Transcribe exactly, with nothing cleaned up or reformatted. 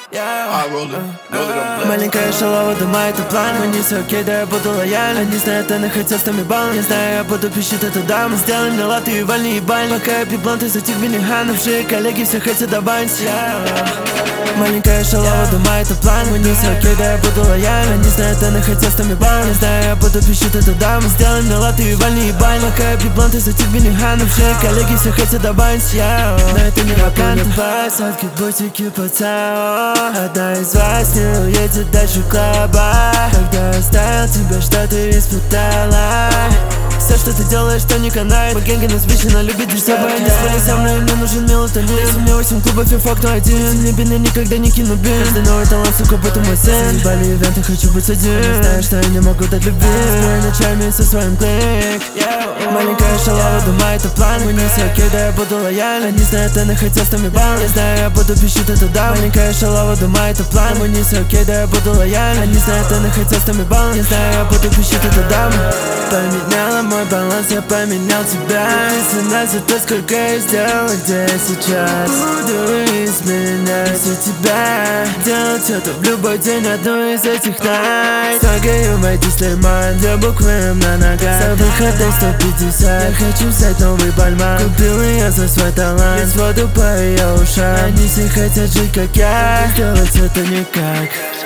Маленькая шалава думает о плане. Мы не все окей, да я буду лоялен. Они знают, она хотят сто балл. Не знаю, я буду пищить эту даму. Сделай мне латы и вальни ебань. Пока я пью блант из этих бениханов. Шеи коллеги все хотят добавить. Маленькая шалава думает о плане. Мы не все окей, да я буду лоялен. Они знают, она хотят сто балл. Не знаю, я буду пищить эту даму. Сделай мне латы и вальни ебань. Пока я пью блант из этих бениханов. Шеи коллеги все хотят добавить. Но это не вакантный вайс. Сладкие бутики по ЦАО. Одна из вас не уедет дальше клаба. Когда оставил тебя, что ты испытала. Все, что ты делаешь, что не канает. Мы генги нас вечно любит лишь собой. Не спали со мной, мне нужен мелатонин. Если у меня восемь клубов и факт один. Мне бины никогда не кину бин. Каждый новый талант, сука, будто мой сын. Заебали ивенты, хочу быть один. Знаешь, что я не могу дать любви. Спорю ночами со своим клик. Маленькая шалава думает о плане. Мы не все окей, да я буду лоялен. Они знают, она хотят сто балл. Не знаю, я буду пищить эту даму. Маленькая шалава думает о плане. Мы не все окей, да я буду лоялен. Они знают, она хотят сто балл. Не знаю, я буду пищить эту даму. Поменяла мой баланс, я поменял тебя. Цена за то, сколько я сделал, где я сейчас. Буду изменять все тебя. Делать это в любой день, одну из этих найт. Сагаю мои слиман, две буквы на ногах. За выходом сто пятьдесят. Я хочу взять новый бальман. Купил ее за свой талант. Лить воду по ее ушам. Они все хотят жить, как я. Сделать это никак.